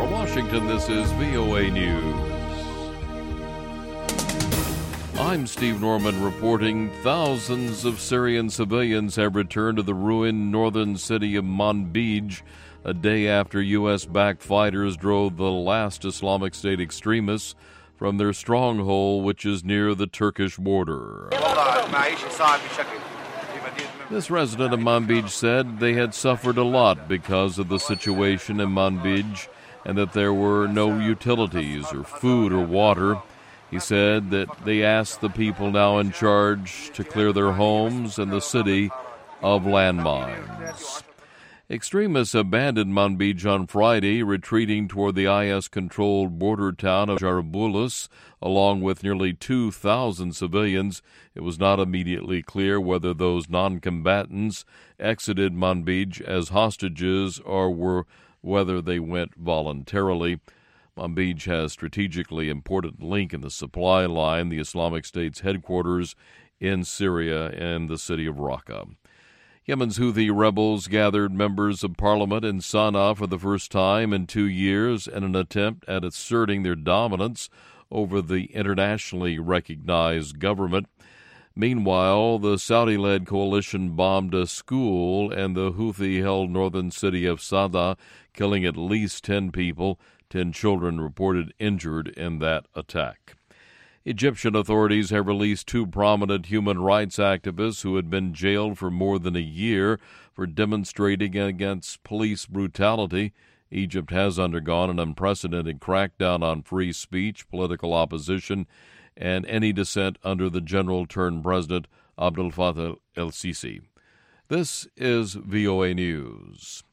From Washington, this is VOA News. I'm Steve Norman reporting thousands of Syrian civilians have returned to the ruined northern city of Manbij a day after U.S.-backed fighters drove the last Islamic State extremists from their stronghold, which is near the Turkish border. This resident of Manbij said they had suffered a lot because of the situation in Manbij and that there were no utilities or food or water. He said that they asked the people now in charge to clear their homes and the city of landmines. Extremists abandoned Manbij on Friday, retreating toward the IS-controlled border town of Jarablus, along with nearly 2,000 civilians. It was not immediately clear whether those non-combatants exited Manbij as hostages or whether they went voluntarily. Manbij has a strategically important link in the supply line, the Islamic State's headquarters in Syria and the city of Raqqa. Yemen's Houthi rebels gathered members of parliament in Sana'a for the first time in 2 years in an attempt at asserting their dominance over the internationally recognized government. Meanwhile, the Saudi-led coalition bombed a school in the Houthi-held northern city of Sana'a, killing at least 10 people. 10 children reported injured in that attack. Egyptian authorities have released 2 prominent human rights activists who had been jailed for more than a year for demonstrating against police brutality. Egypt has undergone an unprecedented crackdown on free speech, political opposition, and any dissent under the general-turned-president Abdel Fattah el-Sisi. This is VOA News.